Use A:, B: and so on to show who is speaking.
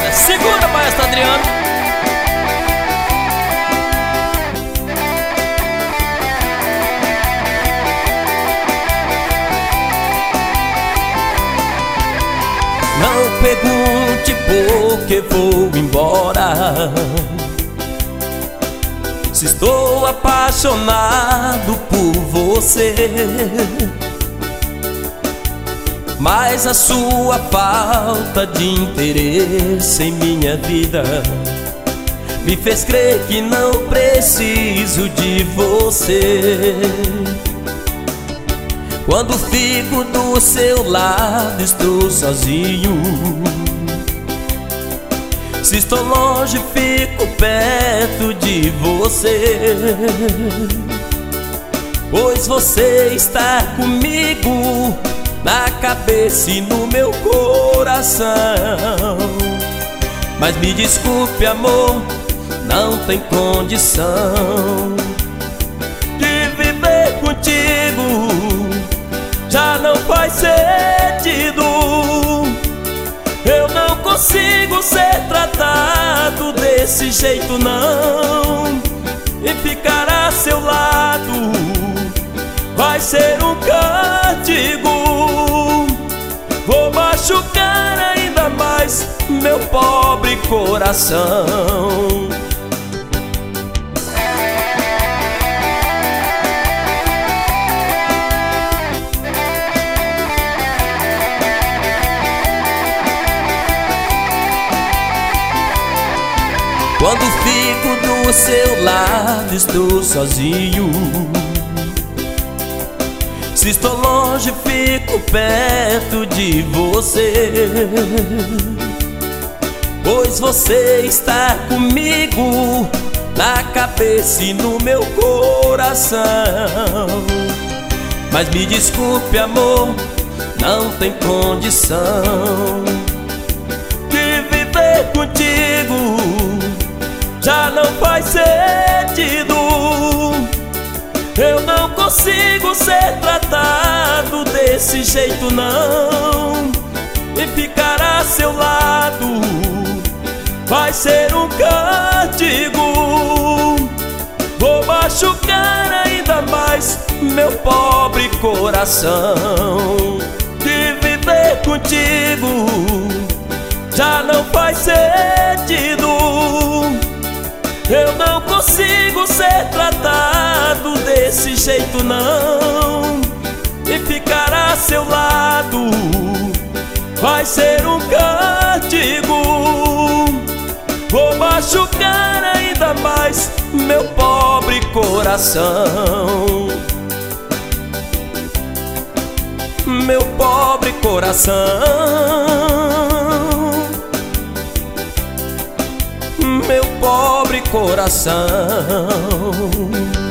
A: Segura, maestro Adriano. Não pergunte por que vou embora, se estou apaixonado por você. Mas a sua falta de interesse em minha vida me fez crer que não preciso de você. Quando fico do seu lado estou sozinho, se estou longe fico perto de você. Pois você está comigo na cabeça e no meu coração. Mas me desculpe, amor, não tem condição de viver contigo, já não faz sentido. Eu não consigo ser tratado desse jeito não, e ficar a seu lado vai ser um castigo. Vou machucar ainda mais meu pobre coração. Quando fico do seu lado estou sozinho, se estou longe fico perto de você. Pois você está comigo na cabeça e no meu coração. Mas me desculpe, amor, não tem condição de viver contigo, já não faz sentido. Eu não consigo ser tratado desse jeito não, e ficar a seu lado vai ser um castigo. Vou machucar ainda mais meu pobre coração. De viver contigo já não faz sentido. Eu não consigo ser tratado desse jeito não, e ficar a seu lado vai ser um castigo. Vou machucar ainda mais meu pobre coração. Meu pobre coração, meu pobre coração.